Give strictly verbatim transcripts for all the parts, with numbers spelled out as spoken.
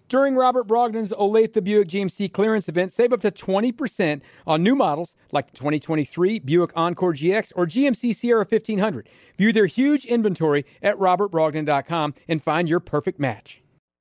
During Robert Brogdon's Olathe Buick G M C clearance event, save up to twenty percent on new models like the twenty twenty-three Buick Encore G X or G M C Sierra fifteen hundred. View their huge inventory at robert brogdon dot com and find your perfect match.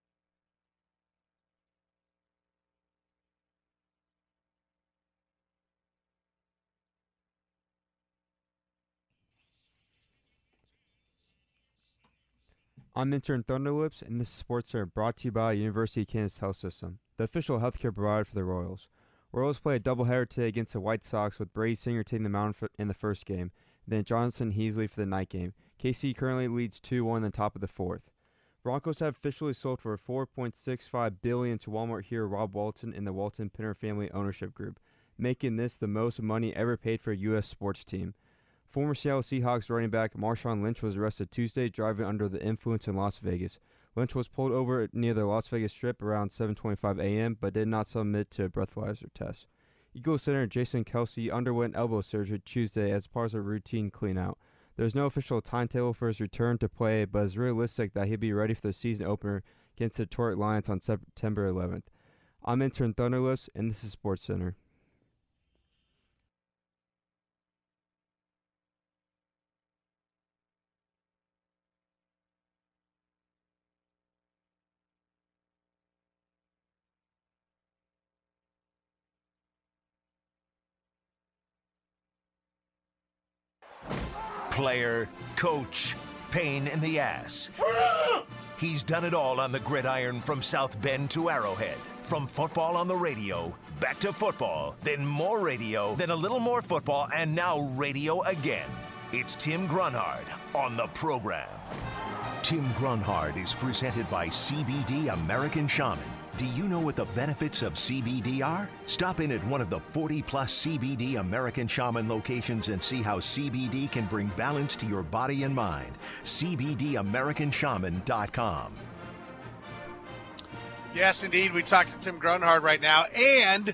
I'm intern Thunderlips, and this is Sports Center brought to you by University of Kansas Health System, the official healthcare provider for the Royals. Royals play a doubleheader today against the White Sox, with Brady Singer taking the mound for, in the first game, then Johnson Heasley for the night game. K C currently leads two one in the top of the fourth. Broncos have officially sold for four point six five billion dollars to Walmart hero Rob Walton in the Walton Penner Family Ownership Group, making this the most money ever paid for a U S sports team. Former Seattle Seahawks running back Marshawn Lynch was arrested Tuesday driving under the influence in Las Vegas. Lynch was pulled over near the Las Vegas Strip around seven twenty-five a.m. but did not submit to a breathalyzer test. Eagles center Jason Kelce underwent elbow surgery Tuesday as part of a routine cleanout. There is no official timetable for his return to play, but it's realistic that he'll be ready for the season opener against the Detroit Lions on September eleventh. I'm intern Thunderlips, and this is Sports Center. Player, coach, pain in the ass. He's done it all on the gridiron from South Bend to Arrowhead. From football on the radio, back to football, then more radio, then a little more football, and now radio again. It's Tim Grunhard on the program. Tim Grunhard is presented by C B D American Shaman. Do you know what the benefits of C B D are? Stop in at one of the forty plus C B D American Shaman locations and see how C B D can bring balance to your body and mind. C B D American Shaman dot com. Yes, indeed. We talked to Tim Grunhard right now, and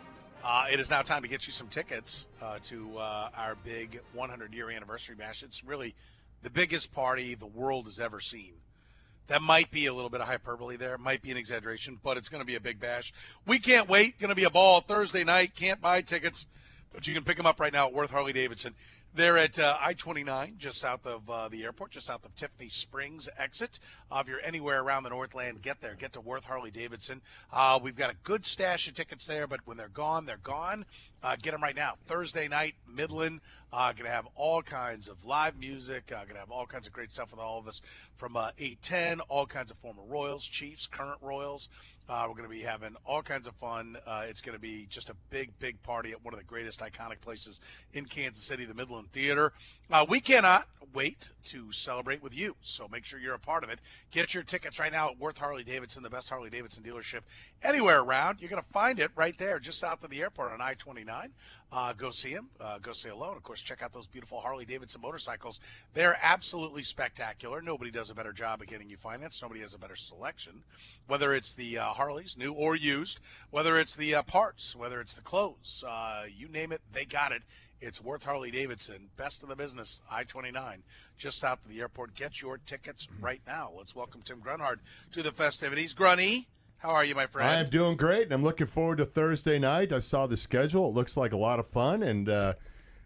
uh, it is now time to get you some tickets uh, to uh, our big one hundred year anniversary bash. It's really the biggest party the world has ever seen. That might be a little bit of hyperbole there. It might be an exaggeration, but it's going to be a big bash. We can't wait. Going to be a ball Thursday night. Can't buy tickets, but you can pick them up right now at Worth Harley-Davidson. They're at uh, I twenty-nine, just south of uh, the airport, just south of Tiffany Springs exit. Uh, if you're anywhere around the Northland, get there. Get to Worth Harley-Davidson. Uh, we've got a good stash of tickets there, but when they're gone, they're gone. Uh, get them right now. Thursday night, Midland. Uh, going to have all kinds of live music. Uh, going to have all kinds of great stuff with all of us from uh, eight ten, all kinds of former Royals, Chiefs, current Royals. Uh, we're going to be having all kinds of fun. Uh, it's going to be just a big, big party at one of the greatest iconic places in Kansas City, the Midland Theater. Uh, we cannot wait to celebrate with you, so make sure you're a part of it. Get your tickets right now at Worth Harley-Davidson, the best Harley-Davidson dealership anywhere around. You're going to find it right there just south of the airport on I twenty-nine. Uh, go see him. Uh, go say hello. And, of course, check out those beautiful Harley-Davidson motorcycles. They're absolutely spectacular. Nobody does a better job of getting you financed. Nobody has a better selection, whether it's the uh, Harleys, new or used, whether it's the uh, parts, whether it's the clothes. Uh, you name it, they got it. It's Worth Harley-Davidson, best in the business, I twenty-nine, just south of the airport. Get your tickets right now. Let's welcome Tim Grunhard to the festivities. Grunny, how are you, my friend? I am doing great, and I'm looking forward to Thursday night. I saw the schedule. It looks like a lot of fun, and, uh,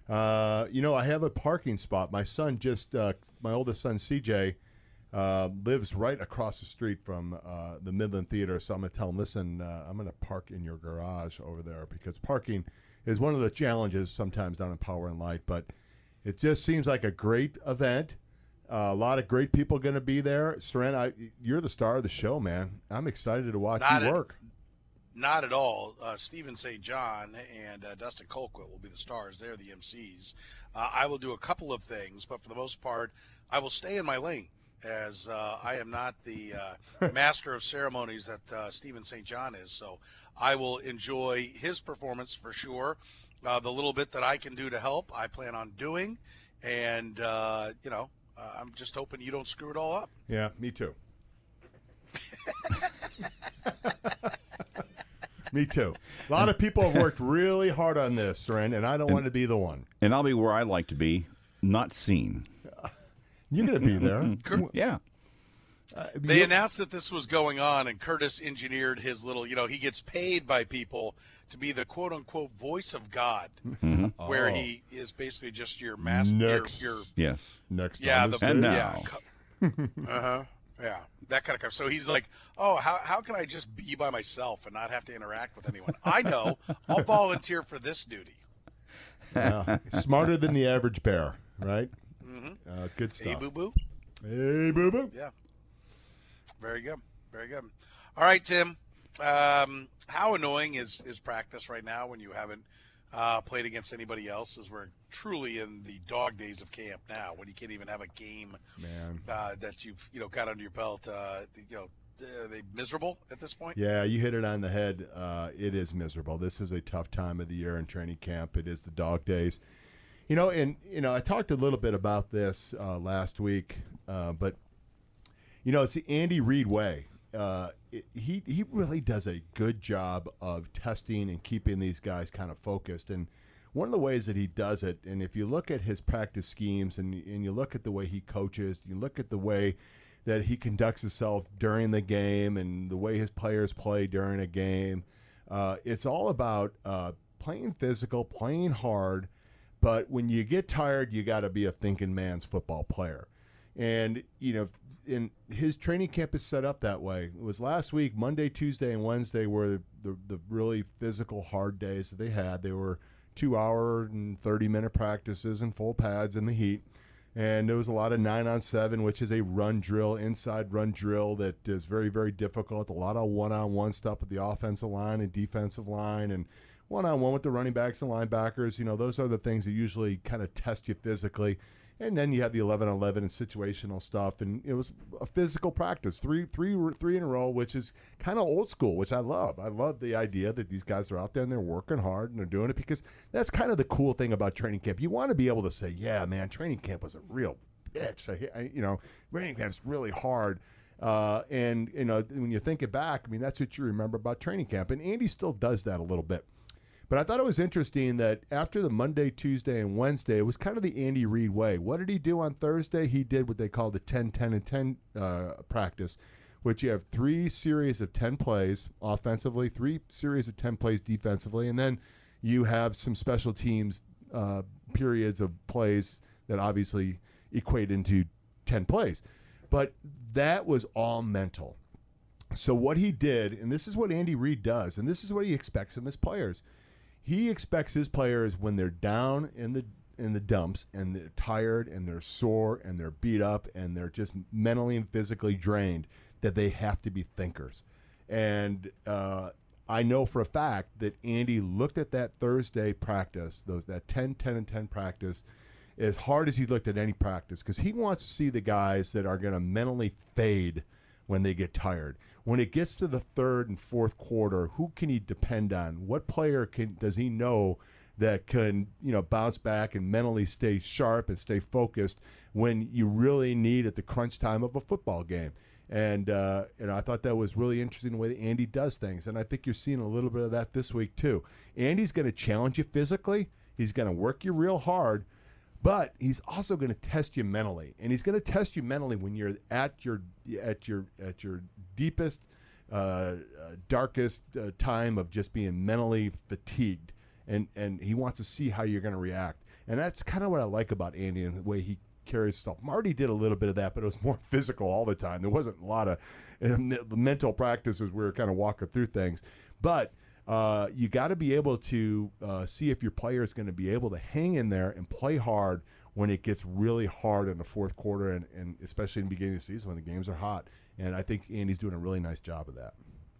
uh, you know, I have a parking spot. My son just, uh, my oldest son, C J, uh, lives right across the street from uh, the Midland Theater, so I'm going to tell him, listen, uh, I'm going to park in your garage over there, because parking is one of the challenges sometimes down in Power and Light, but it just seems like a great event. Uh, a lot of great people going to be there. Seren, I, you're the star of the show, man. I'm excited to watch not you at, work. Not at all. Uh, Stephen Saint John and uh, Dustin Colquitt will be the stars. They're the M Cs. Uh, I will do a couple of things, but for the most part, I will stay in my lane, as uh, I am not the uh, master of ceremonies that uh, Stephen Saint John is. So I will enjoy his performance for sure. Uh, the little bit that I can do to help, I plan on doing. And, uh, you know, uh, I'm just hoping you don't screw it all up. Yeah, me too. Me too. A lot of people have worked really hard on this, Seren, and I don't and, want to be the one. And I'll be where I like to be, not seen. You're going to be there. Yeah. Uh, They you- announced that this was going on, and Curtis engineered his little, you know, he gets paid by people to be the quote unquote voice of God, where Oh. he is basically just your master. Next. Your, your, Yes. Next yeah, on the, the And stage. now. yeah. Uh huh. Yeah, that kind of stuff. So he's like, oh, how, how can I just be by myself and not have to interact with anyone? I know. I'll volunteer for this duty. Yeah. Smarter than the average bear, right? Mm-hmm. Uh, good Hey, stuff. boo boo. Hey, boo boo. Yeah. Very good. Very good. All right, Tim. Um, how annoying is, is practice right now when you haven't uh, played against anybody else? As we're truly in the dog days of camp now, when you can't even have a game Man. uh, that you've you know got under your belt. Uh, you know, are they miserable at this point? Yeah, you hit it on the head. Uh, it is miserable. This is a tough time of the year in training camp. It is the dog days. You know, and, you know, I talked a little bit about this uh, last week, uh, but, you know, it's the Andy Reid way. Uh, it, he he really does a good job of testing and keeping these guys kind of focused. And one of the ways that he does it, and if you look at his practice schemes and, and you look at the way he coaches, you look at the way that he conducts himself during the game and the way his players play during a game, uh, it's all about uh, playing physical, playing hard. But when you get tired, you got to be a thinking man's football player. And, you know, in his training camp is set up that way. It was last week, Monday, Tuesday, and Wednesday were the, the really physical, hard days that they had. They were two-hour and thirty-minute practices and full pads in the heat. And there was a lot of nine on seven, which is a run drill, inside run drill that is very, very difficult. A lot of one-on-one stuff with the offensive line and defensive line, and one-on-one with the running backs and linebackers. You know, those are the things that usually kind of test you physically. And then you have the eleven on eleven and situational stuff. And it was a physical practice, three, three, three in a row, which is kind of old school, which I love. I love the idea that these guys are out there and they're working hard and they're doing it, because that's kind of the cool thing about training camp. You want to be able to say, yeah, man, training camp was a real bitch. I, I, you know, training camp's really hard. Uh, and, you know, when you think it back, I mean, that's what you remember about training camp. And Andy still does that a little bit. But I thought it was interesting that after the Monday, Tuesday, and Wednesday, it was kind of the Andy Reid way. What did he do on Thursday? He did what they call the ten, ten, and ten uh, practice, which you have three series of ten plays offensively, three series of ten plays defensively, and then you have some special teams uh, periods of plays that obviously equate into ten plays. But that was all mental. So what he did, and this is what Andy Reid does, and this is what he expects from his players. He expects his players, when they're down in the in the dumps and they're tired and they're sore and they're beat up and they're just mentally and physically drained, that they have to be thinkers. And uh, I know for a fact that Andy looked at that Thursday practice, those that ten, ten, and ten practice, as hard as he looked at any practice, because he wants to see the guys that are going to mentally fade when they get tired. When it gets to the third and fourth quarter, who can he depend on? What player can does he know that can, you know, bounce back and mentally stay sharp and stay focused when you really need at the crunch time of a football game? And uh, you know, I thought that was really interesting the way that Andy does things, and I think you're seeing a little bit of that this week too. Andy's going to challenge you physically. He's going to work you real hard. But he's also going to test you mentally, and he's going to test you mentally when you're at your at your at your deepest, uh, uh, darkest uh, time of just being mentally fatigued, and and he wants to see how you're going to react, and that's kind of what I like about Andy and the way he carries stuff. Marty did a little bit of that, but it was more physical all the time. There wasn't a lot of uh, mental practices. We were kind of walking through things, but. Uh, you got to be able to uh, see if your player is going to be able to hang in there and play hard when it gets really hard in the fourth quarter, and, and especially in the beginning of the season when the games are hot. And I think Andy's doing a really nice job of that.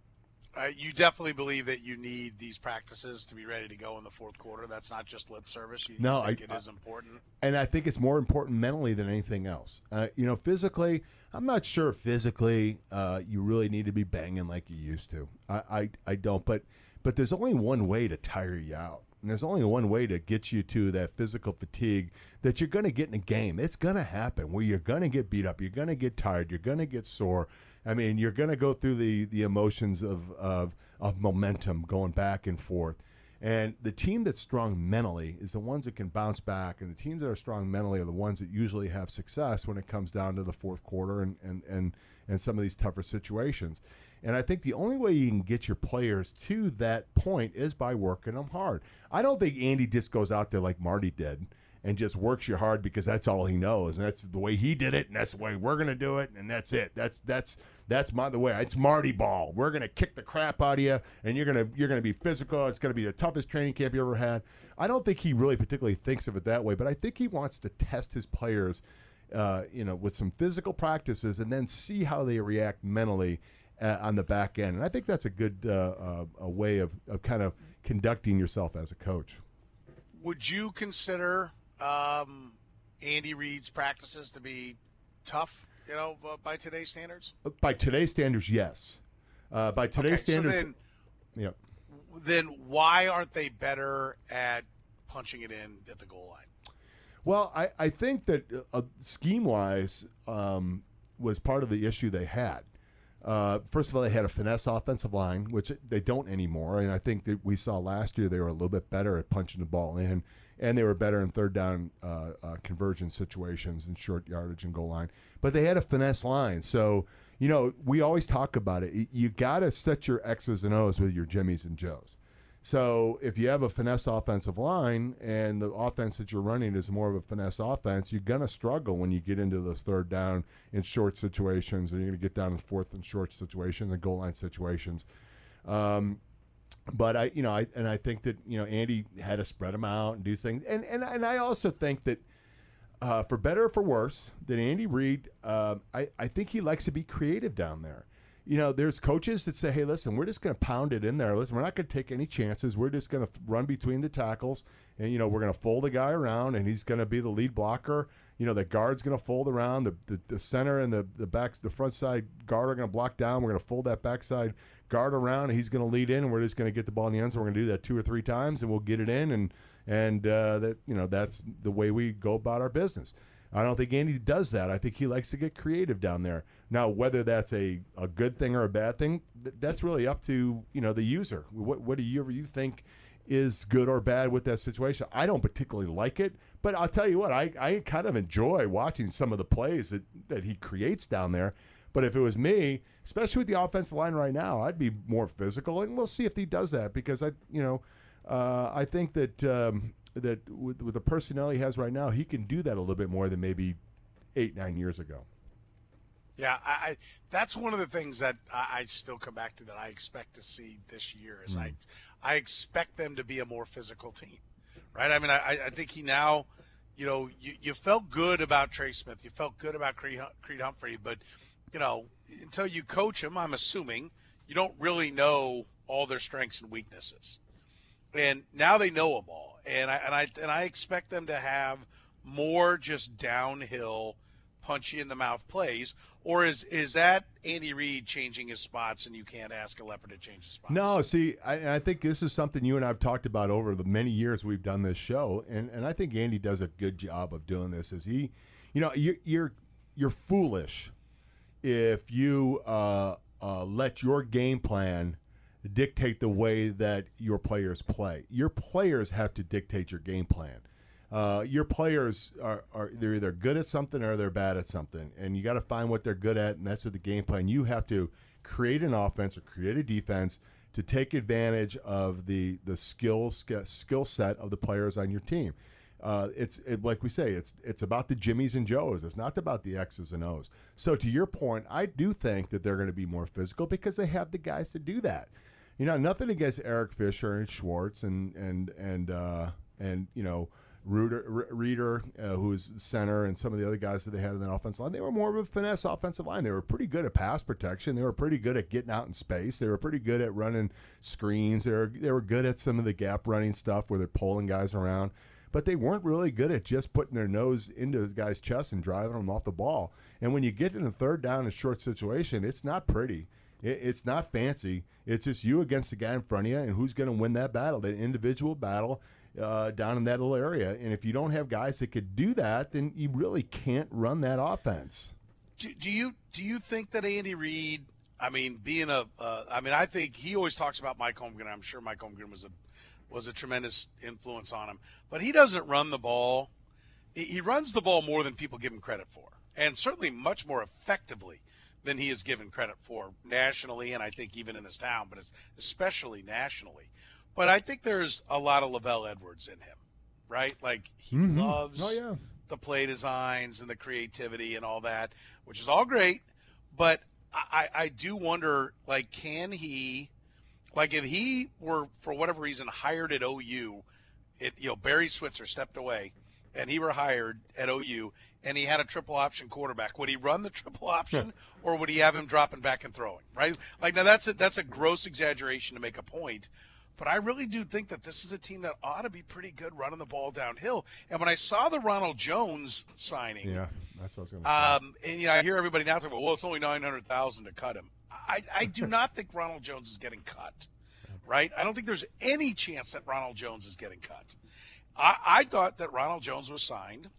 Uh, you definitely believe that you need these practices to be ready to go in the fourth quarter. That's not just lip service. You, no, you think I, it is important. And I think it's more important mentally than anything else. Uh, you know, physically, I'm not sure physically uh, you really need to be banging like you used to. I, I, I don't. But but there's only one way to tire you out. And there's only one way to get you to that physical fatigue that you're going to get in a game. It's going to happen where you're going to get beat up. You're going to get tired. You're going to get sore. I mean, you're going to go through the, the emotions of, of of momentum going back and forth. And the team that's strong mentally is the ones that can bounce back, and the teams that are strong mentally are the ones that usually have success when it comes down to the fourth quarter and, and, and, and some of these tougher situations. And I think the only way you can get your players to that point is by working them hard. I don't think Andy just goes out there like Marty did and just works you hard because that's all he knows, and that's the way he did it, and that's the way we're going to do it, and that's it. That's that's that's my the way. It's Marty ball. We're going to kick the crap out of you, and you're going to you're going to be physical. It's going to be the toughest training camp you ever had. I don't think he really particularly thinks of it that way, but I think he wants to test his players, uh, you know, with some physical practices, and then see how they react mentally uh, on the back end. And I think that's a good uh, uh, a way of, of kind of conducting yourself as a coach. Would you consider Um, Andy Reid's practices to be tough, you know, by today's standards? By today's standards, yes. Uh, by today's okay, standards, so then, yeah. Then why aren't they better at punching it in at the goal line? Well, I, I think that uh, scheme-wise um, was part of the issue they had. Uh, first of all, they had a finesse offensive line, which they don't anymore, and I think that we saw last year they were a little bit better at punching the ball in, and they were better in third down uh, uh, conversion situations and short yardage and goal line. But they had a finesse line. So, you know, we always talk about it. You got to set your X's and O's with your Jimmies and Joes. So if you have a finesse offensive line and the offense that you're running is more of a finesse offense, you're going to struggle when you get into those third down in short situations, and you're going to get down to fourth and short situations and goal line situations. Um, But I, you know, I and I think that you know Andy had to spread them out and do things, and and and I also think that, uh, for better or for worse, that Andy Reid, uh, I I think he likes to be creative down there. You know, there's coaches that say, hey, listen, we're just going to pound it in there. Listen, we're not going to take any chances. We're just going to run between the tackles, and you know, we're going to fold a guy around, and he's going to be the lead blocker. You know, the guard's going to fold around. The, the the center and the the backs, the front side guard are going to block down. We're going to fold that backside guard around, and he's going to lead in, and we're just going to get the ball in the end zone. We're going to do that two or three times, and we'll get it in, and and uh, that you know that's the way we go about our business. I don't think Andy does that. I think he likes to get creative down there. Now, whether that's a, a good thing or a bad thing, th- that's really up to you know the user. What what do you you think is good or bad with that situation? I don't particularly like it, but I'll tell you what, I, I kind of enjoy watching some of the plays that, that he creates down there. But if it was me, especially with the offensive line right now, I'd be more physical, and we'll see if he does that because I, you know, uh, I think that um, that with, with the personnel he has right now, he can do that a little bit more than maybe eight, nine years ago. Yeah, I, I that's one of the things that I, I still come back to that I expect to see this year is mm. I I expect them to be a more physical team, right? I mean, I, I think he now, you know, you, you felt good about Trey Smith, you felt good about Creed, Creed Humphrey, but you know, until you coach them, I'm assuming you don't really know all their strengths and weaknesses. And now they know them all, and I and I and I expect them to have more just downhill, punchy in the mouth plays. Or is is that Andy Reid changing his spots, and you can't ask a leopard to change his spots? No, see, I, I think this is something you and I have talked about over the many years we've done this show, and, and I think Andy does a good job of doing this. Is he, you know, you, you're you're foolish if you uh, uh, let your game plan dictate the way that your players play. Your players have to dictate your game plan. Uh, your players are, are they're either good at something or they're bad at something, and you got to find what they're good at, and that's what the game plan. You have to create an offense or create a defense to take advantage of the the skills skill set of the players on your team. Uh, it's it, like we say, it's it's about the Jimmies and Joes. It's not about the X's and O's. So to your point, I do think that they're going to be more physical because they have the guys to do that. You know, nothing against Eric Fisher and Schwartz and and and uh, and you know. Reader, Reader uh, who's center, and some of the other guys that they had in the offensive line, they were more of a finesse offensive line. They were pretty good at pass protection. They were pretty good at getting out in space. They were pretty good at running screens. They were they were good at some of the gap running stuff where they're pulling guys around. But they weren't really good at just putting their nose into the guy's chest and driving them off the ball. And when you get in a third down and short situation, it's not pretty. It, it's not fancy. It's just you against the guy in front of you, and who's going to win that battle, that individual battle. Uh, down in that little area. And if you don't have guys that could do that, then you really can't run that offense. Do, do you do you think that Andy Reid, I mean, being a, uh, I mean, I think he always talks about Mike Holmgren. I'm sure Mike Holmgren was a was a tremendous influence on him. But he doesn't run the ball. He runs the ball more than people give him credit for, and certainly much more effectively than he is given credit for nationally, and I think even in this town, but especially nationally. But I think there's a lot of LaVell Edwards in him, right? Like, he mm-hmm. loves oh, yeah. the play designs and the creativity and all that, which is all great. But I, I do wonder, like, can he – like, if he were, for whatever reason, hired at O U, it, you know, Barry Switzer stepped away, and he were hired at O U, and he had a triple option quarterback, would he run the triple option or would he have him dropping back and throwing, right? Like, now that's a, that's a gross exaggeration to make a point, but I really do think that this is a team that ought to be pretty good running the ball downhill. And when I saw the Ronald Jones signing, yeah, that's what I was going to um, say. And, you know, I hear everybody now talking about, well, it's only nine hundred thousand dollars to cut him. I, I do not think Ronald Jones is getting cut, right? I don't think there's any chance that Ronald Jones is getting cut. I, I thought that Ronald Jones was signed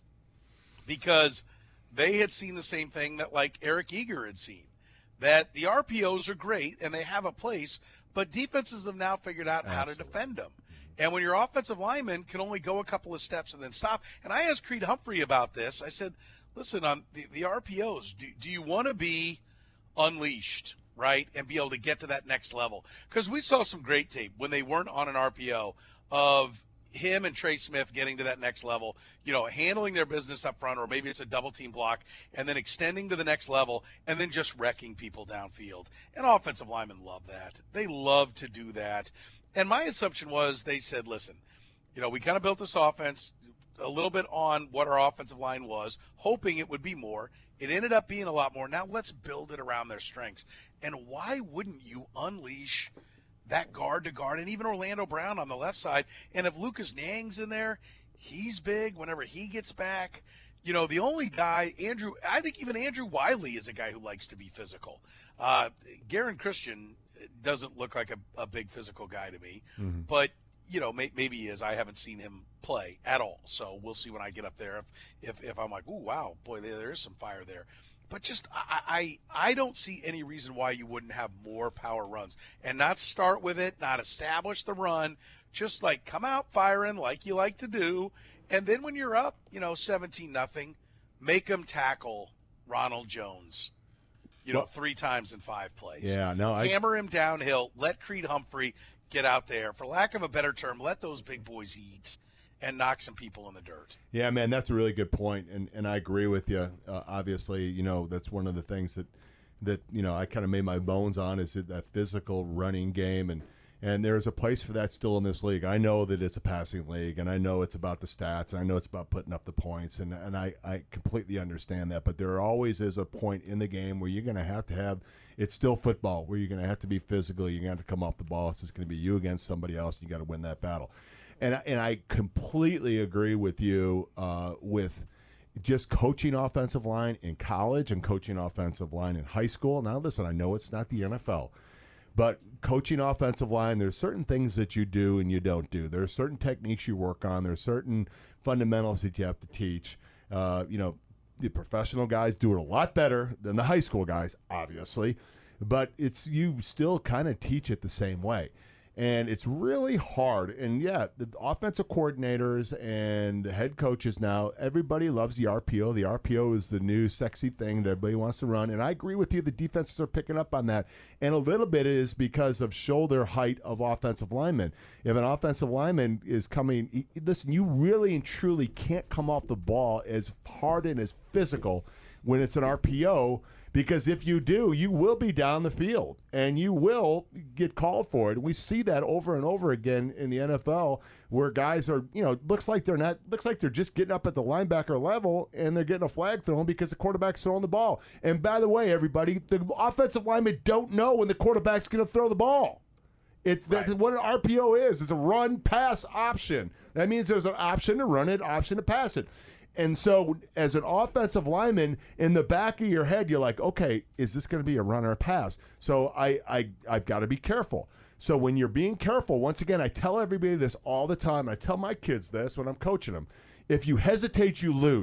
because they had seen the same thing that, like, Eric Eager had seen, that the R P Os are great and they have a place, but defenses have now figured out Absolutely. how to defend them. And when your offensive lineman can only go a couple of steps and then stop, and I asked Creed Humphrey about this. I said, listen, on the, the R P Os, do, do you want to be unleashed, right, and be able to get to that next level? Because we saw some great tape when they weren't on an R P O of him and Trey Smith getting to that next level, you know, handling their business up front, or maybe it's a double team block, and then extending to the next level, and then just wrecking people downfield. And offensive linemen love that. They love to do that. And my assumption was they said, listen, you know, we kind of built this offense a little bit on what our offensive line was, hoping it would be more. It ended up being a lot more. Now let's build it around their strengths. And why wouldn't you unleash that guard to guard, and even Orlando Brown on the left side? And if Lucas Niang's in there, he's big whenever he gets back. You know, the only guy, Andrew, I think even Andrew Wiley is a guy who likes to be physical. Uh, Garen Christian doesn't look like a, a big physical guy to me, mm-hmm. but, you know, may, maybe he is. I haven't seen him play at all, so we'll see when I get up there if, if, if I'm like, ooh, wow, boy, there, there is some fire there. But just I, I I don't see any reason why you wouldn't have more power runs and not start with it, not establish the run, just like come out firing like you like to do. And then when you're up, you know, seventeen nothing, make them tackle Ronald Jones, you know, well, three times in five plays. Yeah, no, I hammer him downhill. Let Creed Humphrey get out there. For lack of a better term, let those big boys eat and knock some people in the dirt. Yeah, man, that's a really good point, and and I agree with you. Uh, obviously, you know, that's one of the things that that you know I kind of made my bones on is that physical running game, and and there's a place for that still in this league. I know that it's a passing league, and I know it's about the stats, and I know it's about putting up the points, and and I I completely understand that. But there always is a point in the game where you're going to have to have. It's still football, where you're going to have to be physical. You're going to have to come off the ball. It's just going to be you against somebody else. And you got to win that battle. And and I completely agree with you uh, with just coaching offensive line in college and coaching offensive line in high school. Now, listen, I know it's not the N F L, but coaching offensive line, there's certain things that you do and you don't do. There are certain techniques you work on. There are certain fundamentals that you have to teach. Uh, you know, the professional guys do it a lot better than the high school guys, obviously, but it's you still kind of teach it the same way. And it's really hard. And, yeah, the offensive coordinators and head coaches now, everybody loves the R P O. The R P O is the new sexy thing that everybody wants to run. And I agree with you. The defenses are picking up on that. And a little bit is because of shoulder height of offensive linemen. If an offensive lineman is coming, listen, you really and truly can't come off the ball as hard and as physical when it's an R P O, because if you do, you will be down the field and you will get called for it. We see that over and over again in the N F L where guys are, you know, looks like they're not, looks like they're just getting up at the linebacker level and they're getting a flag thrown because the quarterback's throwing the ball. And by the way, everybody, the offensive linemen don't know when the quarterback's going to throw the ball. It, right. That's what an R P O is. It's a run-pass option. That means there's an option to run it, option to pass it. And so as an offensive lineman, in the back of your head, you're like, okay, is this going to be a run or a pass? So I, I, I've got to be careful. So when you're being careful, once again, I tell everybody this all the time. I tell my kids this when I'm coaching them. If you hesitate, you lose.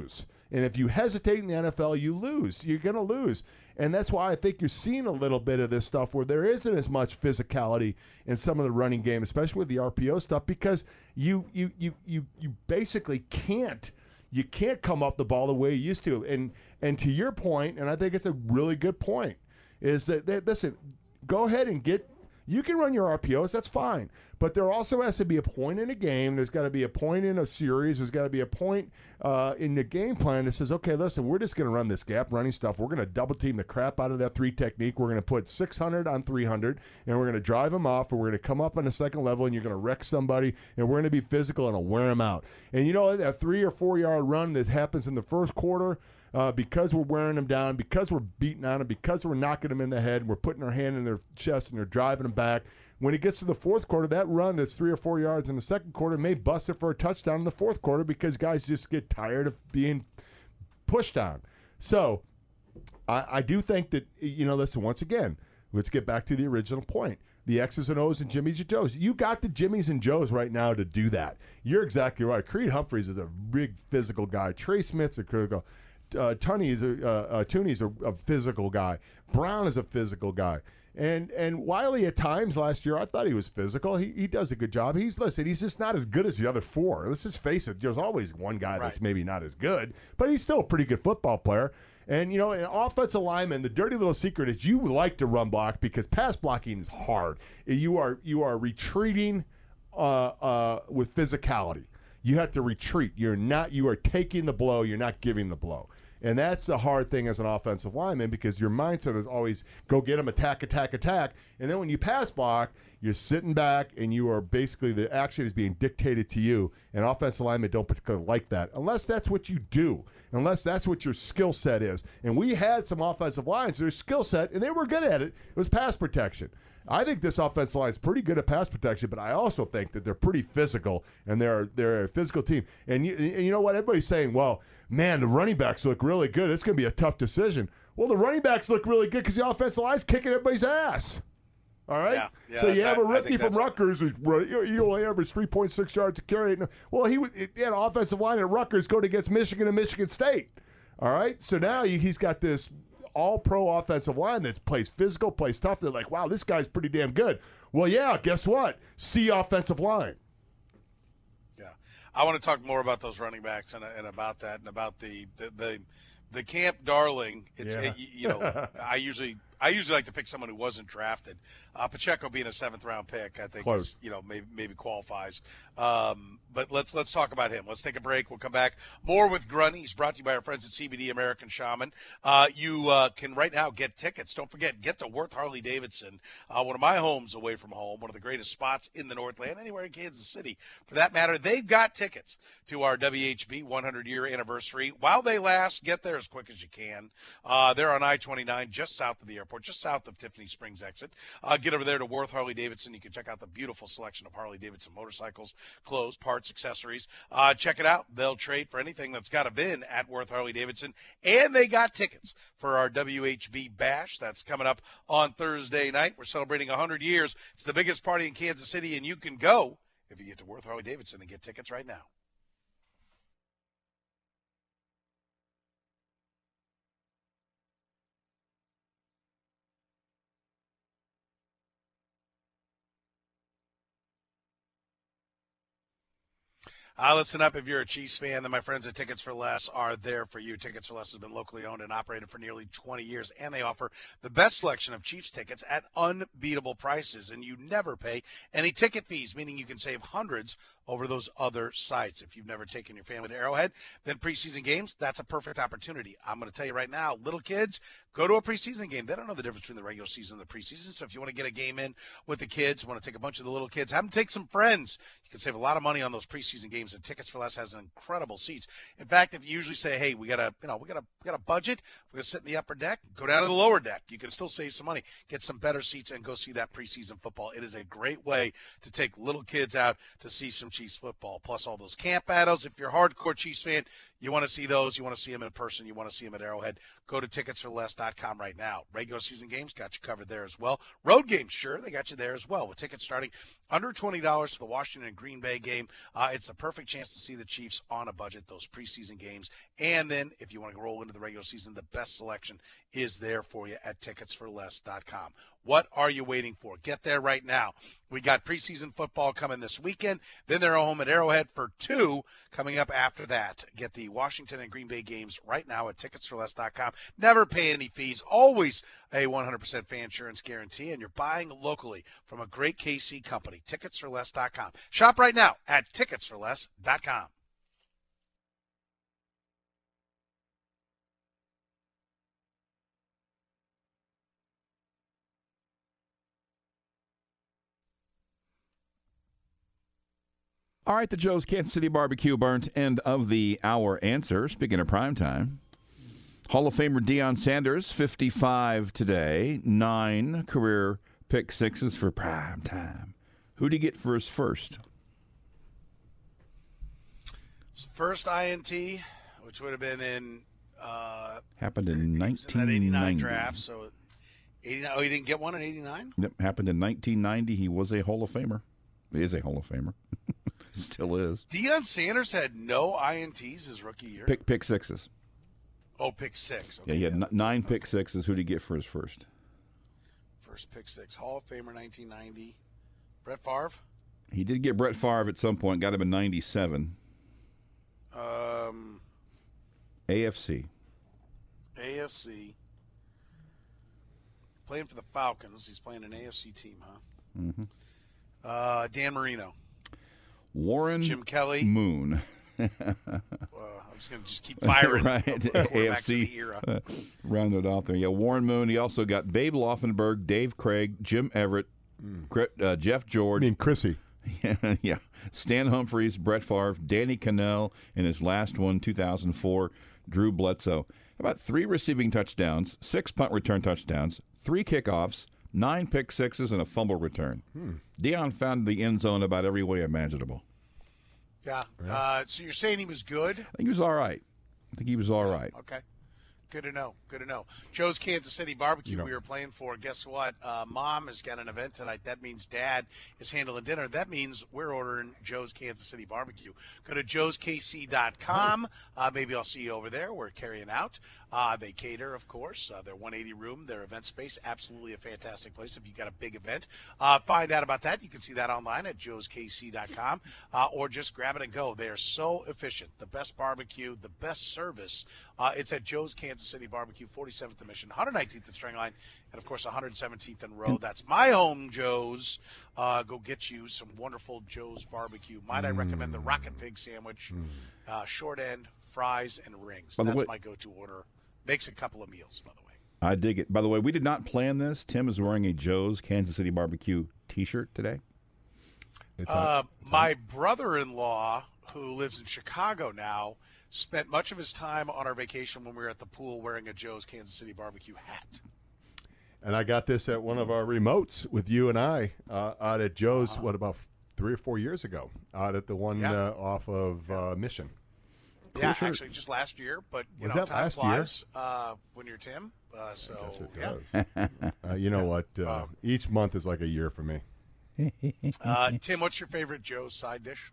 And if you hesitate in the N F L, you lose. You're going to lose. And that's why I think you're seeing a little bit of this stuff where there isn't as much physicality in some of the running game, especially with the R P O stuff, because you you you you you basically can't you can't come up the ball the way you used to. And and to your point, and I think it's a really good point, is that, that listen, go ahead and get you can run your R P Os, that's fine. But there also has to be a point in a game. There's got to be a point in a series. There's got to be a point uh, in the game plan that says, okay, listen, we're just going to run this gap running stuff. We're going to double team the crap out of that three technique. We're going to put six hundred on three hundred, and we're going to drive them off, and we're going to come up on the second level, and you're going to wreck somebody, and we're going to be physical and wear them out. And you know, that three or four yard run that happens in the first quarter, Uh, because we're wearing them down, because we're beating on them, because we're knocking them in the head, we're putting our hand in their chest and they're driving them back. When it gets to the fourth quarter, that run that's three or four yards in the second quarter may bust it for a touchdown in the fourth quarter because guys just get tired of being pushed on. So I, I do think that, you know, listen, once again, let's get back to the original point. The X's and O's and Jimmys and Joes. You got the Jimmys and Joes right now to do that. You're exactly right. Creed Humphreys is a big physical guy. Trey Smith's a critical Uh, Tunney is a uh, uh, Tooney's a, a physical guy. Brown is a physical guy, and and Wiley at times last year I thought he was physical. He he does a good job. He's listen. He's just not as good as the other four. Let's just face it. There's always one guy that's Right. maybe not as good, but he's still a pretty good football player. And you know, an offensive lineman, the dirty little secret is you like to run block because pass blocking is hard. You are you are retreating uh, uh, with physicality. You have to retreat. You're not. You are taking the blow. You're not giving the blow. And that's the hard thing as an offensive lineman because your mindset is always go get them, attack, attack, attack. And then when you pass block, you're sitting back and you are basically the action is being dictated to you. And offensive linemen don't particularly like that unless that's what you do, unless that's what your skill set is. And we had some offensive lines, their skill set, and they were good at it. It was pass protection. I think this offensive line is pretty good at pass protection, but I also think that they're pretty physical, and they're they're a physical team. And you, and you know what? Everybody's saying, well, man, the running backs look really good. It's going to be a tough decision. Well, the running backs look really good because the offensive line's kicking everybody's ass. All right? Yeah, yeah, so you have a I- I rookie think from that's- Rutgers who's he only averaged three point six yards to carry. Well, he, he had an offensive line at Rutgers going against Michigan and Michigan State. All right? So now he's got this all-pro offensive line that plays physical, plays tough. They're like, wow, this guy's pretty damn good. Well, yeah, guess what? See offensive line. Yeah, I want to talk more about those running backs and, and about that and about the the the, the Camp Darling. It's Yeah. it, you know I usually I usually like to pick someone who wasn't drafted. Uh, Pacheco being a seventh round pick, I think Close. is, you know maybe maybe qualifies. Um, but let's let's talk about him. Let's take a break. We'll come back more with Grundy. He's brought to you by our friends at C B D American Shaman. Uh, you uh, can right now get tickets. Don't forget, get to Worth Harley Davidson, uh, one of my homes away from home, one of the greatest spots in the Northland, anywhere in Kansas City for that matter. They've got tickets to our W H B one hundred year anniversary. While they last, get there as quick as you can. Uh, they're on I twenty-nine, just south of the airport, just south of Tiffany Springs exit. Uh, get over there to Worth Harley Davidson. You can check out the beautiful selection of Harley Davidson motorcycles, clothes, parts, accessories. Uh, check it out. They'll trade for anything that's got a bin at Worth Harley Davidson. And they got tickets for our W H B Bash. That's coming up on Thursday night. We're celebrating one hundred years. It's the biggest party in Kansas City, and you can go if you get to Worth Harley Davidson and get tickets right now. Uh, listen up, if you're a Chiefs fan, then my friends at Tickets for Less are there for you. Tickets for Less has been locally owned and operated for nearly twenty years, and they offer the best selection of Chiefs tickets at unbeatable prices, and you never pay any ticket fees, meaning you can save hundreds over those other sites. If you've never taken your family to Arrowhead, then preseason games, that's a perfect opportunity. I'm going to tell you right now, little kids, go to a preseason game. They don't know the difference between the regular season and the preseason, so if you want to get a game in with the kids, want to take a bunch of the little kids, have them take some friends. You can save a lot of money on those preseason games, and Tickets for Less has incredible seats. In fact, if you usually say, hey, we got a, you know, we got a, we got a budget, we're going to sit in the upper deck, go down to the lower deck. You can still save some money, get some better seats, and go see that preseason football. It is a great way to take little kids out to see some Chiefs football. Plus all those camp battles. If you're a hardcore Chiefs fan, You want to see those. You want to see them in person. You want to see them at Arrowhead. Go to tickets for less dot com right now. Regular season games got you covered there as well. Road games, sure, they got you there as well. With tickets starting under twenty dollars for the Washington and Green Bay game, uh, it's the perfect chance to see the Chiefs on a budget, those preseason games. And then if you want to roll into the regular season, the best selection is there for you at tickets for less dot com. What are you waiting for? Get there right now. We got preseason football coming this weekend. Then they're home at Arrowhead for two coming up after that. Get the Washington and Green Bay games right now at tickets for less dot com. Never pay any fees. Always a one hundred percent fan insurance guarantee. And you're buying locally from a great K C company. tickets for less dot com. Shop right now at tickets for less dot com. All right, the Joe's Kansas City Barbecue burnt end of the hour answer. Speaking of primetime, Hall of Famer Deion Sanders, fifty-five today, nine career pick sixes for primetime. Who'd he get for his first? His first I N T, which would have been in uh, happened in nineteen ninety. eighty-nine draft. So, eighty-nine. Oh, he didn't get one in eighty-nine? Yep, happened in nineteen ninety. He was a Hall of Famer. He is a Hall of Famer. Still is. Deion Sanders had no I N Ts his rookie year. Pick pick sixes. Oh, pick six. Okay, yeah, he had yeah, n- nine pick sixes. Who'd he get for his first? First pick six. Hall of Famer nineteen ninety. Brett Favre? He did get Brett Favre at some point. Got him in ninety-seven. Um, A F C. A F C. Playing for the Falcons. He's playing an A F C team, huh? Mm-hmm. Uh, Dan Marino. Warren Jim Kelly. Moon. uh, I'm just going to just keep firing. Right. A F C. Era. Uh, rounded off there. Yeah, Warren Moon. He also got Babe Laufenberg, Dave Craig, Jim Everett, mm. uh, Jeff George. I mean, Chrissy. Yeah, yeah. Stan Humphries, Brett Favre, Danny Cannell, and his last one, two thousand four, Drew Bledsoe. About three receiving touchdowns, six punt return touchdowns, three kickoffs, nine pick sixes, and a fumble return. Hmm. Deion found the end zone about every way imaginable. Yeah. Uh, so you're saying he was good? I think he was all right. I think he was all right. Okay. Good to know. Good to know. Joe's Kansas City Barbecue you know. we were playing for. Guess what? Uh, Mom has got an event tonight. That means Dad is handling dinner. That means we're ordering Joe's Kansas City Barbecue. Go to joes k c dot com. Uh, maybe I'll see you over there. We're carrying out. Uh, they cater, of course. Uh, their one eighty room, their event space, absolutely a fantastic place if you've got a big event. Uh, find out about that. You can see that online at joes k c dot com uh, or just grab it and go. They are so efficient. The best barbecue, the best service. Uh, it's at Joe's Kansas City Barbecue, forty-seventh and Mission, one hundred nineteenth and String Line, and, of course, one hundred seventeenth and Road. That's my home, Joe's. Uh, go get you some wonderful Joe's Barbecue. Might I recommend the Rocket Pig sandwich, uh, short end, fries, and rings. By the That's way- my go-to order. Makes a couple of meals, by the way. I dig it. By the way, we did not plan this. Tim is wearing a Joe's Kansas City Barbecue T-shirt today. It's Uh, on- it's my on. brother-in-law, who lives in Chicago now, spent much of his time on our vacation when we were at the pool wearing a Joe's Kansas City Barbecue hat. And I got this at one of our remotes with you and I uh, out at Joe's, Uh-huh. what, about f- three or four years ago, out at the one Yeah. uh, off of uh, Mission. yeah, shirt. actually, just last year. But you Was know, that time last flies uh, when you're Tim. Uh, so Yes, it yeah. does. uh, you know what? Uh, Wow. Each month is like a year for me. Uh, Tim, what's your favorite Joe's side dish?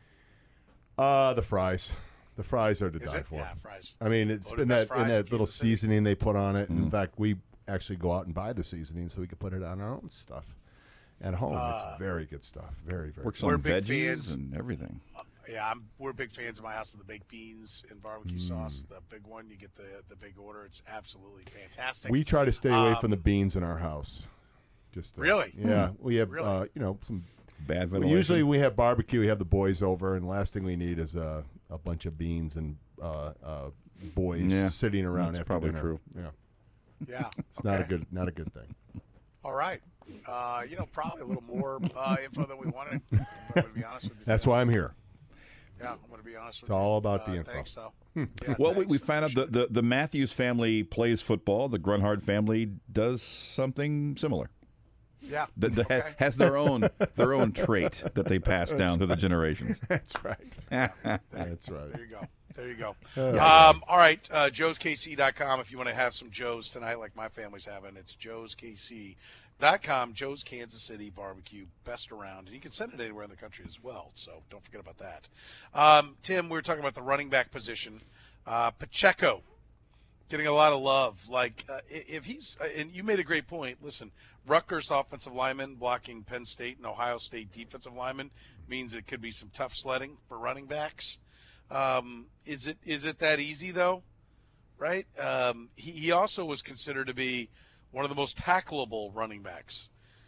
Uh, the fries. The fries are to Is die it? for. Yeah, fries. I mean, it's Oh, the in best that in fries that in little Kansas City? seasoning they put on it. In fact, we actually go out and buy the seasoning so we can put it on our own stuff at home. Uh, it's very good stuff. Very, very. Works good. We're on big veggies fans. and everything. Yeah, I'm, we're big fans in my house of the baked beans and barbecue sauce. The big one, you get the the big order. It's absolutely fantastic. We try to stay away Um, from the beans in our house. Just uh, Really? Yeah, we have Really? uh, you know some. Bad well, ventilation. usually we have barbecue. We have the boys over, and last thing we need is a a bunch of beans and uh, uh, boys Yeah, sitting around. that's after probably dinner. true. Yeah, yeah, it's not a okay. good not a good thing. All right. Uh, you know, probably a little more uh, info than we wanted. I'm going to be honest with you. That's why I'm here. Yeah, I'm going to be honest with It's you. all about the Uh, info. Thanks, though. Yeah, Well, we, we thanks. found out the, the, the Matthews family plays football. The Grunhard family does something similar. Yeah. That, that Okay. has their own their own trait that they pass down through the generations. That's right. That's right. There you go. There you go. Oh, um, all right, uh, joes k c dot com if you want to have some Joes tonight like my family's having. It's joes k c dot com, Joe's Kansas City barbecue, best around. And you can send it anywhere in the country as well, so don't forget about that. Um, Tim, we were talking about the running back position. Uh, Pacheco getting a lot of love. Like, uh, if he's – and you made a great point. Listen, Rutgers offensive lineman blocking Penn State and Ohio State defensive lineman means it could be some tough sledding for running backs. Um, is it is it that easy, though, right? Um, he, he also was considered to be one of the most tackleable running backs.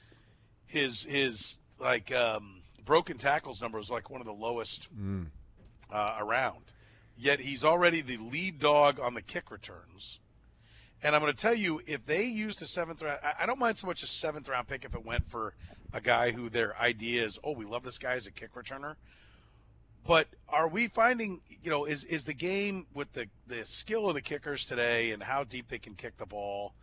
His, his like, um, broken tackles number was like one of the lowest Mm. uh, around. Yet he's already the lead dog on the kick returns. And I'm going to tell you, if they used a seventh round, I don't mind so much a seventh round pick if it went for a guy who their idea is, oh, we love this guy as a kick returner. But are we finding, you know, is is the game with the, the skill of the kickers today and how deep they can kick the ball,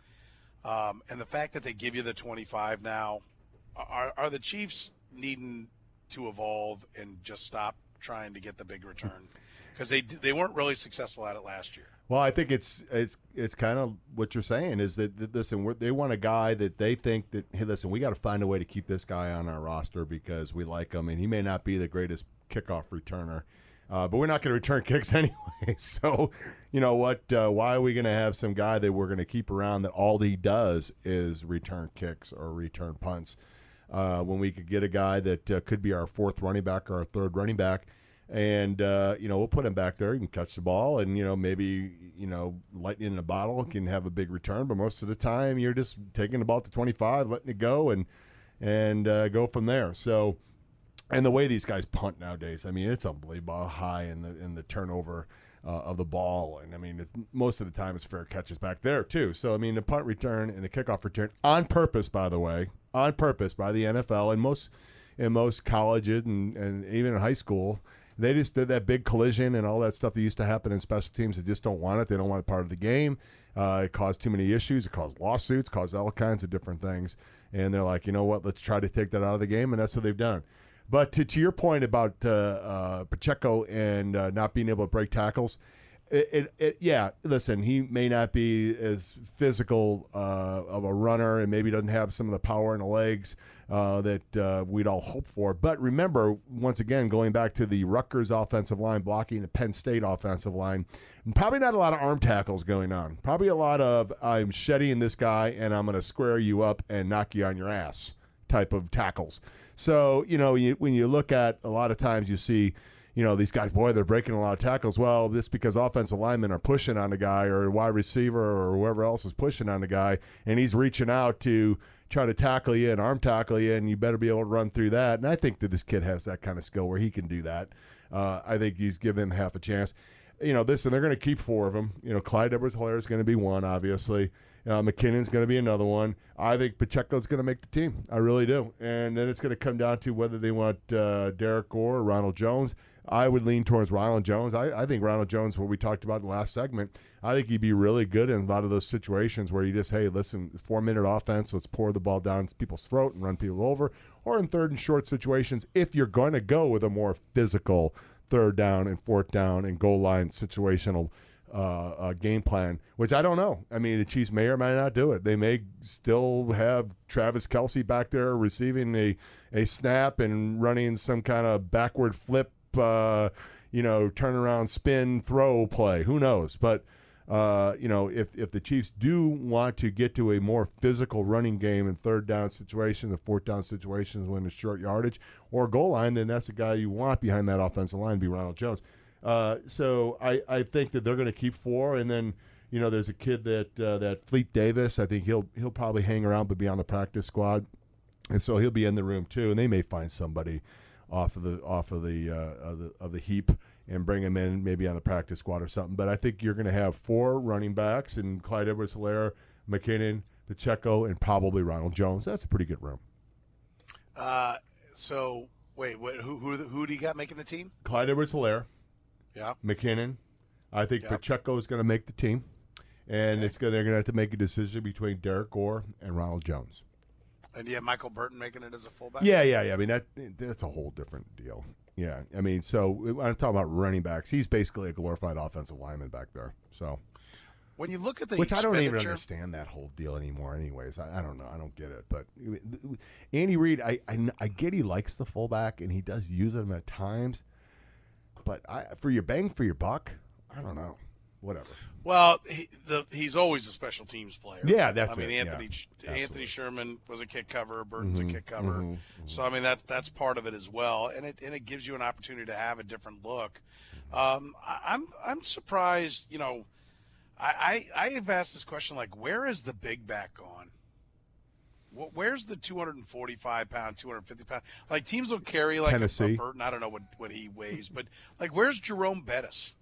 um, and the fact that they give you the twenty-five now, are are the Chiefs needing to evolve and just stop trying to get the big return? Because they they weren't really successful at it last year. Well, I think it's it's it's kind of what you're saying is that, that listen, we're, they want a guy that they think that, hey, listen, we got to find a way to keep this guy on our roster because we like him, and he may not be the greatest kickoff returner, uh, but we're not going to return kicks anyway. So, you know what? Uh, why are we going to have some guy that we're going to keep around that all he does is return kicks or return punts uh, when we could get a guy that uh, could be our fourth running back or our third running back? And, uh, you know, we'll put him back there. He can catch the ball and, you know, maybe, you know, lightning in a bottle can have a big return. But most of the time you're just taking the ball to twenty-five, letting it go and and uh, go from there. So, and the way these guys punt nowadays, I mean, it's unbelievable how high in the, in the turnover uh, of the ball. And, I mean, it, most of the time it's fair catches back there, too. So, I mean, the punt return and the kickoff return, on purpose, by the way, on purpose by the N F L and most, in most colleges and, and even in high school, they just did that big collision and all that stuff that used to happen in special teams. They just don't want it. They don't want it part of the game. Uh, it caused too many issues. It caused lawsuits, caused all kinds of different things. And they're like, you know what, let's try to take that out of the game, and that's what they've done. But to, to your point about uh, uh, Pacheco and uh, not being able to break tackles, it, it, it, yeah, listen, he may not be as physical uh, of a runner and maybe doesn't have some of the power in the legs uh, that uh, we'd all hope for. But remember, once again, going back to the Rutgers offensive line blocking the Penn State offensive line, probably not a lot of arm tackles going on. Probably a lot of I'm shedding this guy and I'm going to square you up and knock you on your ass type of tackles. So, you know, you, when you look at a lot of times you see, you know, these guys, boy, they're breaking a lot of tackles. Well, this because offensive linemen are pushing on the guy or a wide receiver or whoever else is pushing on the guy, and he's reaching out to try to tackle you and arm tackle you, and you better be able to run through that. And I think that this kid has that kind of skill where he can do that. Uh, I think he's given him half a chance. You know, listen, they're going to keep four of them. You know, Clyde Edwards-Helaire is going to be one, obviously. Uh, McKinnon's going to be another one. I think Pacheco's going to make the team. I really do. And then it's going to come down to whether they want uh, Derek Gore or Ronald Jones. I would lean towards Ronald Jones. I, I think Ronald Jones, what we talked about in the last segment, I think he'd be really good in a lot of those situations where you just, hey, listen, four-minute offense, let's pour the ball down people's throat and run people over. Or in third and short situations, if you're going to go with a more physical third down and fourth down and goal line situational uh, uh, game plan, which I don't know. I mean, the Chiefs may or may not do it. They may still have Travis Kelce back there receiving a, a snap and running some kind of backward flip, uh, you know, turnaround, spin, throw play. Who knows? But, uh, you know, if, if the Chiefs do want to get to a more physical running game in third down situations, the fourth down situations when it's short yardage or goal line, then that's the guy you want behind that offensive line, be Ronald Jones. Uh, so I, I think that they're going to keep four, and then, you know, there's a kid that uh, that Fleet Davis. I think he'll he'll probably hang around but be on the practice squad, and so he'll be in the room too. And they may find somebody off of the off of the uh, of the of the heap and bring him in maybe on the practice squad or something. But I think you're going to have four running backs and Clyde Edwards-Helaire, McKinnon, Pacheco, and probably Ronald Jones. That's a pretty good room. Uh, so wait, what, who who who do you got making the team? Clyde Edwards-Helaire. Yeah. McKinnon. I think Yep. Pacheco is going to make the team, and Okay. it's gonna, they're going to have to make a decision between Derek Gore and Ronald Jones. And you have Michael Burton making it as a fullback? Yeah, yeah, yeah. I mean that that's a whole different deal. Yeah, I mean, so when I'm talking about running backs, he's basically a glorified offensive lineman back there. So, when you look at the which I don't even expenditure- understand that whole deal anymore. Anyways, I, I don't know, I don't get it. But Andy Reid, I, I I get he likes the fullback and he does use them at times. But I, for your bang for your buck, I don't know. Whatever. Well, he, the, he's always a special teams player. Yeah, that's I mean, it. Anthony Yeah, Anthony Sherman was a kick cover. Burton's Mhm, a kick cover. mhm, So I mean, that that's part of it as well, and it and it gives you an opportunity to have a different look. Um, I, I'm I'm surprised. You know, I, I I have asked this question like, where is the big back gone? Wh- Where's the two forty-five pound, two fifty pound? Like teams will carry like Tennessee. A Burton. I don't know what, what he weighs, but like, where's Jerome Bettis?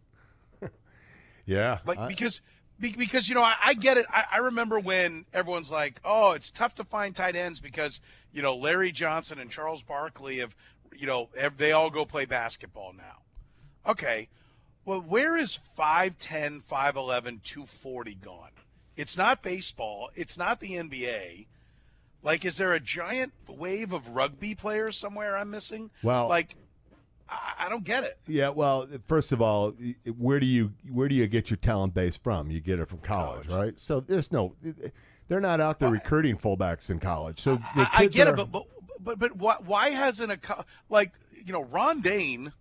Yeah, Like I- because be- because you know I, I get it. I, I remember when everyone's like, "Oh, it's tough to find tight ends because you know Larry Johnson and Charles Barkley have, you know, have, they all go play basketball now." Okay, well, where is five ten, five eleven, two forty gone? It's not baseball. It's not the N B A. Like, is there a giant wave of rugby players somewhere I'm missing? Well- like, I, I don't get it. Yeah, well, first of all, where do you where do you get your talent base from? You get it from college, College. right? So there's no, they're not out there recruiting fullbacks in college. So the I, I kids get are, it, but but but, but why, why hasn't a co- like you know Ron Dane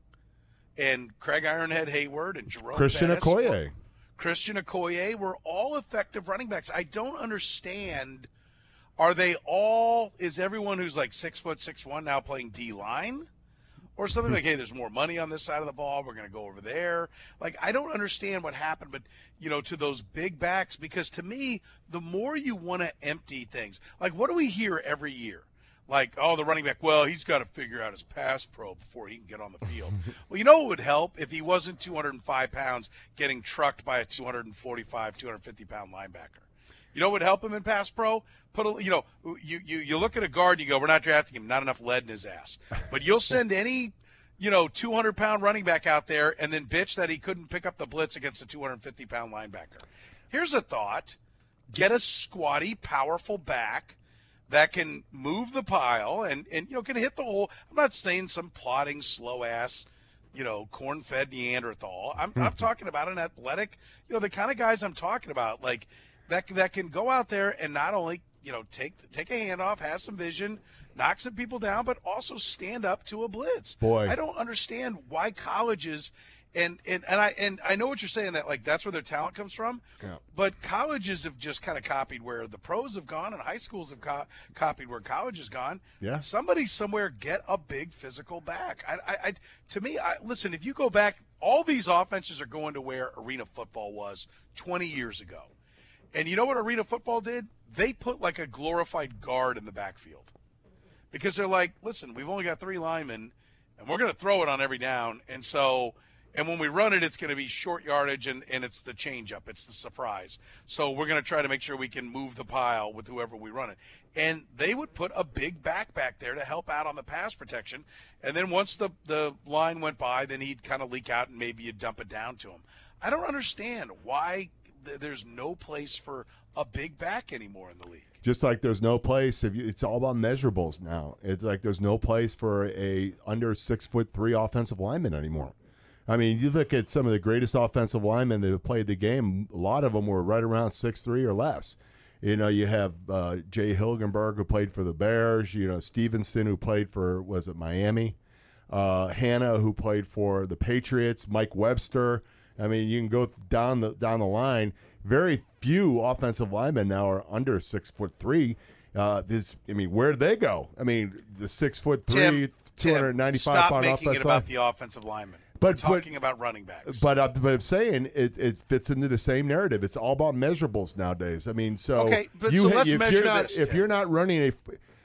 and Craig Ironhead Hayward and Jerome Christian Bettis Okoye. were- Christian Okoye were all effective running backs. I don't understand. Are they all? Is everyone who's like six foot six one now playing D line? Or something like, hey, there's more money on this side of the ball. We're going to go over there. Like, I don't understand what happened, but, you know, to those big backs, because to me, the more you want to empty things, like, what do we hear every year? Like, oh, the running back, well, he's got to figure out his pass pro before he can get on the field. Well, you know what would help if he wasn't two hundred five pounds getting trucked by a two forty-five, two fifty pound linebacker. You know what would help him in pass pro? Put a, you know, you, you, you look at a guard and you go, we're not drafting him, not enough lead in his ass. But you'll send any, you know, two hundred pound running back out there and then bitch that he couldn't pick up the blitz against a two fifty pound linebacker. Here's a thought. Get a squatty, powerful back that can move the pile and, and you know, can hit the hole. I'm not saying some plodding, slow-ass, you know, corn-fed Neanderthal. I'm, I'm talking about an athletic, you know, the kind of guys I'm talking about, like, that that can go out there and not only, you know, take take a handoff, have some vision, knock some people down, but also stand up to a blitz. Boy. I don't understand why colleges and and, and I and I know what you're saying, that like that's where their talent comes from. Yeah. But colleges have just kind of copied where the pros have gone, and high schools have co- copied where college has gone. Yeah. Somebody somewhere get a big physical back. I, I, I to me, I, listen. If you go back, all these offenses are going to where arena football was twenty years ago. And you know what arena football did? They put like a glorified guard in the backfield. Because they're like, listen, we've only got three linemen, and we're going to throw it on every down. And so, and when we run it, it's going to be short yardage, and, and it's the change-up. It's the surprise. So we're going to try to make sure we can move the pile with whoever we run it. And they would put a big back back there to help out on the pass protection. And then once the, the line went by, then he'd kind of leak out, and maybe you'd dump it down to him. I don't understand why there's no place for a big back anymore in the league. Just like there's no place, if you, it's all about measurables now. It's like there's no place for a under six foot three offensive lineman anymore. I mean, you look at some of the greatest offensive linemen that have played the game. A lot of them were right around six three or less. You know, you have uh, Jay Hilgenberg, who played for the Bears. You know, Stevenson, who played for, was it Miami? Uh, Hanna, who played for the Patriots. Mike Webster. I mean, you can go down the down the line. Very few offensive linemen now are under six foot three. Uh, this, I mean, where did they go? I mean, the six foot three, two hundred ninety five stop pound making offensive it about line. the offensive lineman. But- We're but- talking about running backs. But, uh, but I'm saying it, it fits into the same narrative. It's all about measurables nowadays. I mean, so Okay, but you so ha- let's if measure you're not this, if Tim. you're not running a,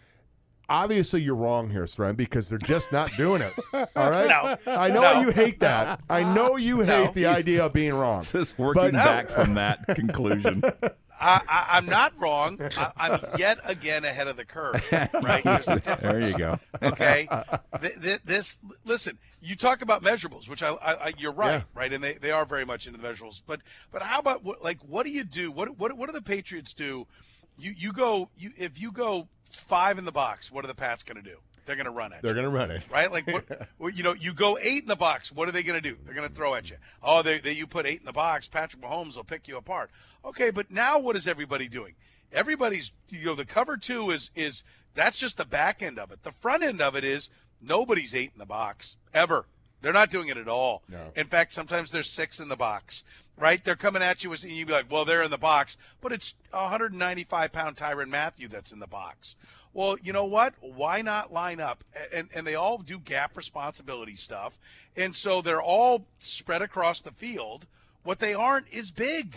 obviously you're wrong here, Stren, because they're just not doing it. All right, No. I know No. you hate that. I know you hate the idea of being wrong. Just working But- back from that conclusion. I, I, I'm not wrong. I, I'm yet again ahead of the curve. Right? Here's the difference. There you go. Okay. Th- th- this listen. You talk about measurables, which I, I, I you're right, Yeah. right, and they, they are very much into the measurables. But but how about what, like what do you do? What what what do the Patriots do? You you go you if you go five in the box. What are the Pats going to do? They're going to run at They're you. going to run it. Right? Like, what, well, you know, you go eight in the box. What are they going to do? They're going to throw at you. Oh, they, they, you put eight in the box. Patrick Mahomes will pick you apart. Okay, but now what is everybody doing? Everybody's, you know, the cover two is, is that's just the back end of it. The front end of it is nobody's eight in the box, ever. They're not doing it at all. No. In fact, sometimes there's six in the box, right? They're coming at you, and you'd be like, well, they're in the box. But it's a one ninety-five pound Tyrann Mathieu that's in the box. Well, you know what? Why not line up? And, and they all do gap responsibility stuff. And so they're all spread across the field. What they aren't is big.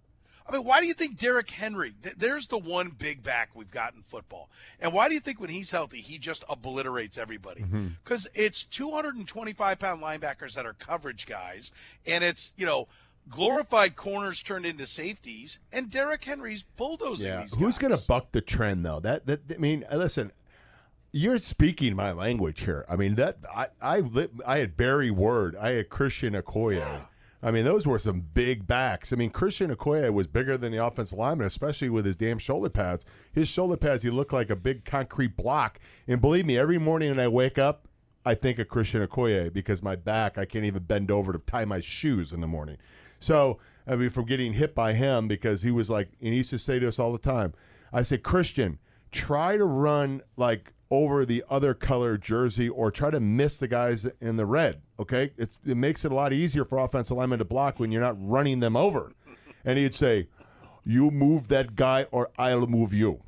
I mean, why do you think Derrick Henry, th- there's the one big back we've got in football. And why do you think when he's healthy, he just obliterates everybody? Because mm-hmm. it's two twenty-five pound linebackers that are coverage guys, and it's, you know, glorified corners turned into safeties, and Derrick Henry's bulldozing Yeah, these who's guys. going to buck the trend though? That that I mean, listen, you're speaking my language here. I mean that I I lit, I had Barry Word, I had Christian Okoye. Yeah. I mean, those were some big backs. I mean, Christian Okoye was bigger than the offensive lineman, especially with his damn shoulder pads. His shoulder pads, he looked like a big concrete block. And believe me, every morning when I wake up, I think of Christian Okoye because my back, I can't even bend over to tie my shoes in the morning. So, I mean, from getting hit by him, because he was like, and he used to say to us all the time, I say, Christian, try to run like over the other color jersey or try to miss the guys in the red, okay? It's, it makes it a lot easier for offensive linemen to block when you're not running them over. And he'd say, you move that guy or I'll move you.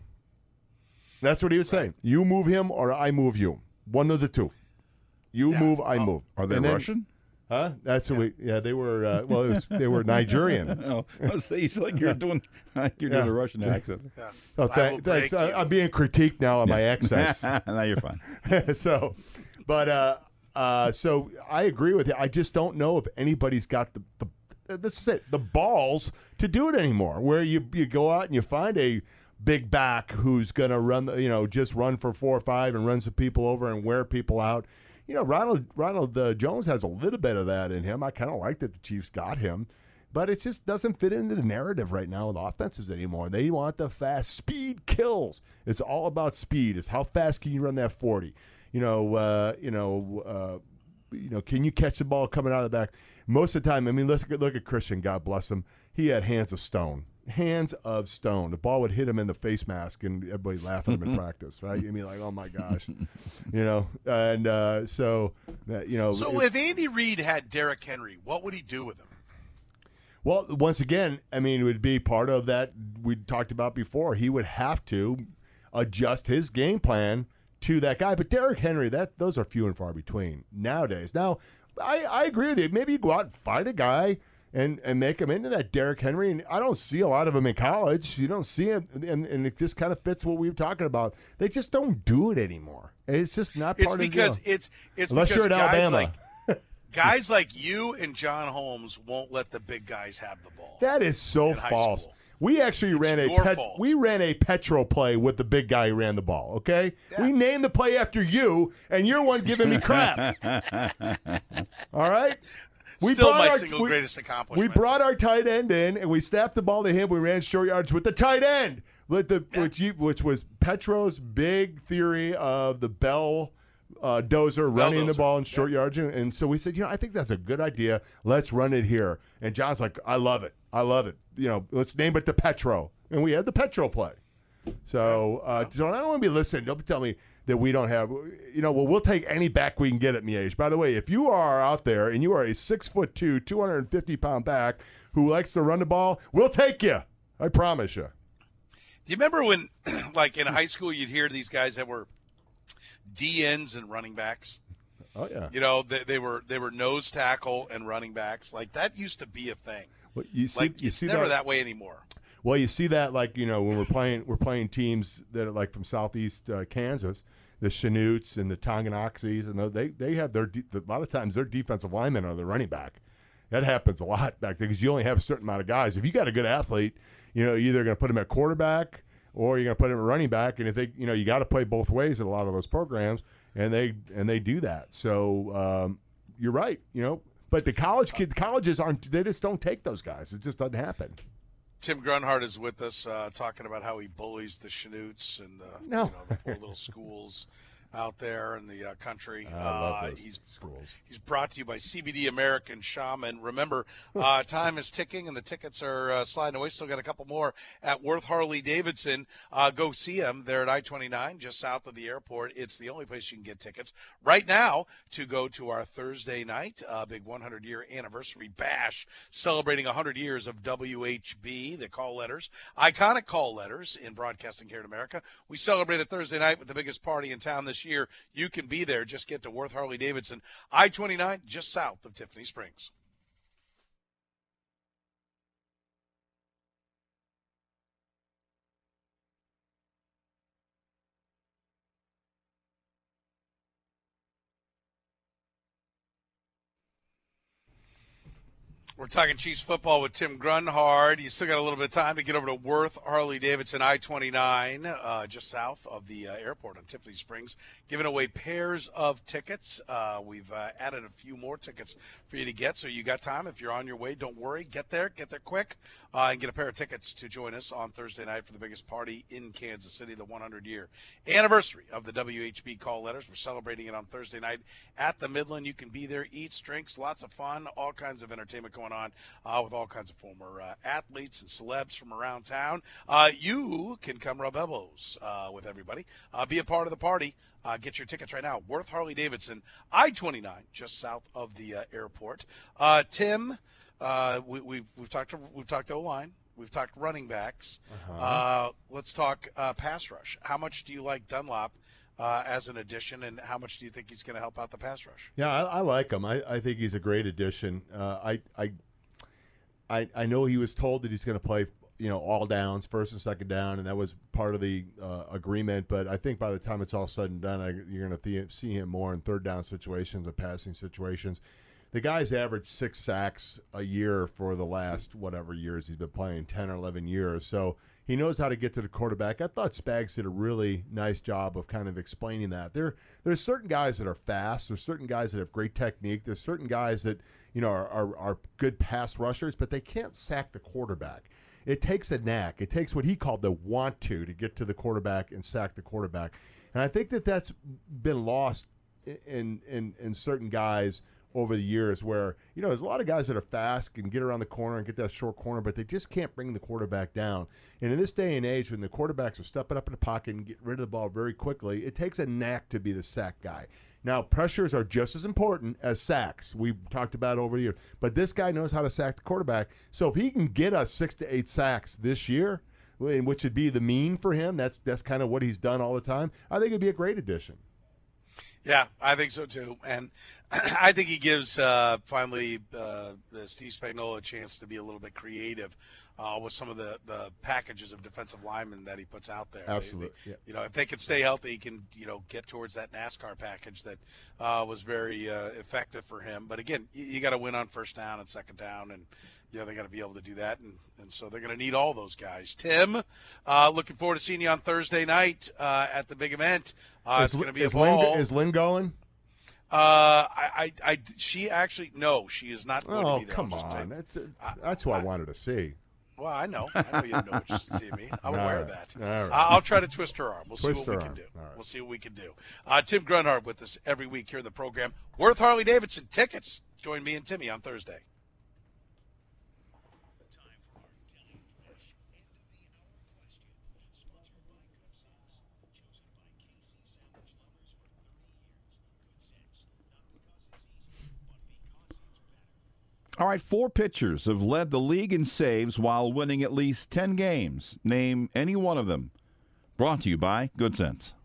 That's what he would say. You move him or I move you. One of the two. You yeah. move, I move. Are they and then, Russian? Huh? That's yeah. what we. Yeah, they were. Uh, well, it was, they were Nigerian. Oh, I was saying, it's like you're doing, like you're yeah. doing a Russian accent. Yeah. Oh, th- thanks. I, I'm being critiqued now on my accents. Now you're fine. so, but uh, uh, so I agree with you. I just don't know if anybody's got the, the this is it the balls to do it anymore. Where you you go out and you find a big back who's going to run, the, you know, just run for four or five and run some people over and wear people out. You know, Ronald Ronald uh, Jones has a little bit of that in him. I kind of like that the Chiefs got him, but it just doesn't fit into the narrative right now with offenses anymore. They want the fast speed kills. It's all about speed. It's how fast can you run that forty? You know, uh, you know, uh, you know, can you catch the ball coming out of the back? Most of the time, I mean, let's look at Christian. God bless him. He had hands of stone. Hands of stone. The ball would hit him in the face mask, and everybody laughing at him in practice, right? I mean, like, oh my gosh, you know. And uh, so, uh, you know. So it, if Andy Reid had Derrick Henry, what would he do with him? Well, once again, I mean, it would be part of that we talked about before. He would have to adjust his game plan to that guy. But Derrick Henry, that those are few and far between nowadays. Now, I, I agree with you. Maybe you go out and find a guy and and make him into that Derrick Henry. And I don't see a lot of him in college. You don't see him, and, and it just kind of fits what we were talking about. They just don't do it anymore. It's just not part it's because, of the deal. It's it's Unless because you're at guys Alabama. Like, guys like you and John Holmes won't let the big guys have the ball. That is so false. We actually it's ran a pet, we ran a Petro play with the big guy who ran the ball, okay? Yeah. We named the play after you, and you're one giving me crap. All right? We Still my our, single we, greatest accomplishment. We brought our tight end in, and we snapped the ball to him. We ran short yards with the tight end, with the, yeah. which, which was Petro's big theory of the Bell uh, dozer running Bell the ball in short yeah. yards. And so we said, you know, I think that's a good idea. Let's run it here. And John's like, I love it. I love it. You know, let's name it the Petro. And we had the Petro play. So, uh, John, I don't want to be listening. Don't tell me that we don't have, you know, well, we'll take any back we can get at Miege. By the way, if you are out there and you are a six foot two, two hundred fifty pound back who likes to run the ball, we'll take you. I promise you. Do you remember when, like, in high school, you'd hear these guys that were D Ns and running backs? Oh, yeah. You know, they, they were they were nose tackle and running backs. Like, that used to be a thing. Well, you see, like, you it's see never that, that way anymore. Well, you see that, like, you know, when we're playing we're playing teams that are like from southeast uh, Kansas, the Chanutes and the Tonganoxies, and they they have their de- a lot of times their defensive linemen are the running back. That happens a lot back there because you only have a certain amount of guys. If you got a good athlete, you know, you're either going to put him at quarterback or you're going to put him at running back. And if they, you know, you got to play both ways in a lot of those programs, and they and they do that. So um, you're right, you know. But the college kids, colleges aren't. They just don't take those guys. It just doesn't happen. Tim Grunhard is with us, uh, talking about how he bullies the Chanutes and the, no. you know, the poor little schools. out there in the uh, country. I love uh, those he's, schools. He's brought to you by C B D American Shaman. Remember, uh, time is ticking and the tickets are uh, sliding away. Still got a couple more at Worth Harley Davidson. Uh, go see them. They're at I twenty-nine, just south of the airport. It's the only place you can get tickets right now to go to our Thursday night, uh, big one hundred year anniversary bash, celebrating one hundred years of W H B, the call letters, iconic call letters in broadcasting here in America. We celebrated Thursday night with the biggest party in town this year. You can be there. Just get to Worth Harley Davidson, I twenty-nine, just south of Tiffany Springs. We're talking Chiefs football with Tim Grunhard. You still got a little bit of time to get over to Worth Harley Davidson, I twenty-nine, uh, just south of the uh, airport on Tiffany Springs, giving away pairs of tickets. Uh, we've uh, added a few more tickets for you to get, so you got time. If you're on your way, don't worry. Get there, get there quick, uh, and get a pair of tickets to join us on Thursday night for the biggest party in Kansas City, the one hundred year anniversary of the W H B call letters. We're celebrating it on Thursday night at the Midland. You can be there, eat, drinks, lots of fun, all kinds of entertainment going on uh, with all kinds of former uh, athletes and celebs from around town. Uh, you can come rub elbows uh, with everybody. Uh, be a part of the party. Uh, get your tickets right now. Worth Harley Davidson, I twenty-nine, just south of the uh, airport. Uh, Tim, uh, we, we've we've talked to, we've talked O-line. We've talked running backs. Uh-huh. Uh, let's talk uh, pass rush. How much do you like Dunlop uh, as an addition, and how much do you think he's going to help out the pass rush? Yeah, I, I like him. I, I think he's a great addition. Uh, I, I I I know he was told that he's going to play, you know, all downs, first and second down, and that was part of the uh, agreement. But I think by the time it's all said and done, I, you're going to see him more in third down situations and passing situations. The guy's averaged six sacks a year for the last whatever years he's been playing, ten or eleven years. So he knows how to get to the quarterback. I thought Spags did a really nice job of kind of explaining that. There, there's certain guys that are fast. There's certain guys that have great technique. There's certain guys that, you know, are, are, are good pass rushers, but they can't sack the quarterback. It takes a knack. It takes what he called the want to to get to the quarterback and sack the quarterback. And I think that that's been lost in in, in certain guys over the years where, you know, there's a lot of guys that are fast, can get around the corner and get that short corner, but they just can't bring the quarterback down. And in this day and age, when the quarterbacks are stepping up in the pocket and get rid of the ball very quickly, it takes a knack to be the sack guy. Now, pressures are just as important as sacks. We've talked about it over the years. But this guy knows how to sack the quarterback. So if he can get us six to eight sacks this year, which would be the mean for him, that's that's kind of what he's done all the time, I think it'd be a great addition. Yeah, I think so too, and I think he gives uh, finally uh, Steve Spagnuolo a chance to be a little bit creative uh, with some of the, the packages of defensive linemen that he puts out there. Absolutely, they, they, yeah. You know, if they can stay healthy, he can you know get towards that NASCAR package that uh, was very uh, effective for him. But again, you, you got to win on first down and second down, and you know they got to be able to do that, and, and so they're going to need all those guys. Tim, uh, looking forward to seeing you on Thursday night uh, at the big event. Uh, is, it's going to be is a ball. Lynn, is Lynn going? Uh, I, I, I, she actually, no, she is not going Oh, to be there. come on. That's, that's who I, I wanted to see. Well, I know. I know you don't know what you're seeing me. I'm All aware right. of that. All right. I'll try to twist her arm. We'll Twist see what we her can arm. do. All right. We'll see what we can do. Uh, Tim Grunhard with us every week here in the program. Worth Harley Davidson tickets. Join me and Timmy on Thursday. All right, four pitchers have led the league in saves while winning at least ten games. Name any one of them. Brought to you by Good Sense.